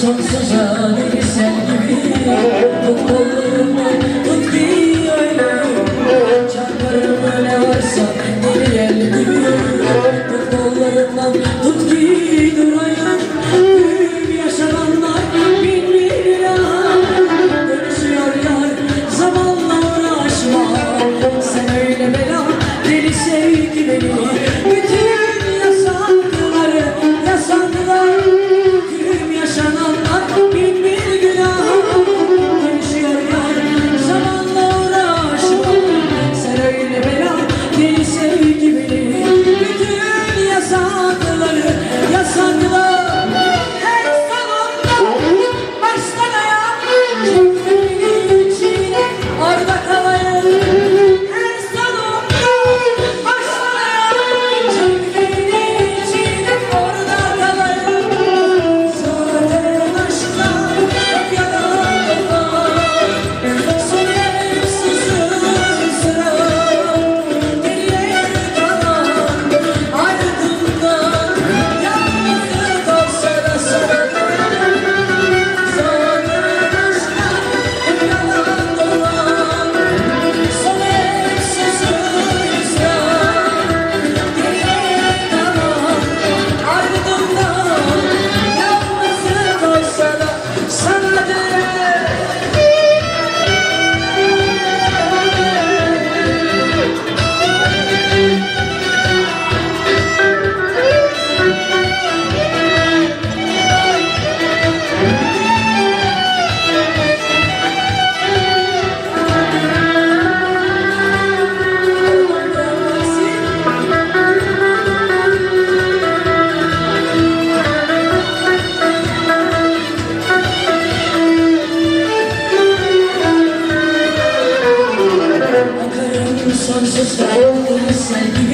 sonsuza bir sen gibi. Tut kollarımı, tut giy öyle. Çarparımı ne varsa deli el gibi. Tut kollarımdan, tut giy durayım. Büyük yaşananlar bin bir lira. Dönüşüyor yar, zamanla uğraşma. Sen öyle bela, deli sevgi beni. Bütün yasakları yasaklar. Gülüm yaşananlar bin bir günah. Dönüşüyor yar, zamanla uğraşma. Sen öyle bela, deli sevgi beni. Bütün yasakları yasaklar. Her salonda baştan ayağa çektiğin içine orada kalayım. Her salonda baştan ayağa çektiğin içine orada kalayım. Zaten aşklar hep yalanlar. Son evsizin sıra deliye kalan ardından yalnızlık olsa da sana. Zaten aşklar hep yalan dolan. Son evsizin sıra deliye kalan ardından yalnızlık olsa da sana de. Bakarım sonsuz kalbim sen gibi.